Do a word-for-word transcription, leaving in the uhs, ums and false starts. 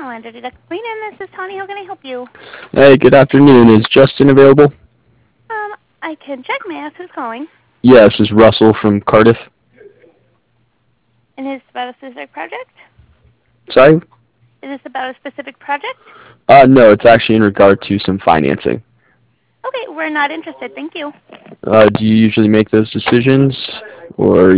Highlander Deductible Premium. This is Tawny. How can I help you? Hey, good afternoon. Is Justin available? Um, I can check. May I ask who's calling? Yeah, this is Russell from Cardiff. And is this about a specific project? Sorry? Is this about a specific project? Uh, no, it's actually in regard to some financing. Okay, we're not interested. Thank you. Uh, do you usually make those decisions, or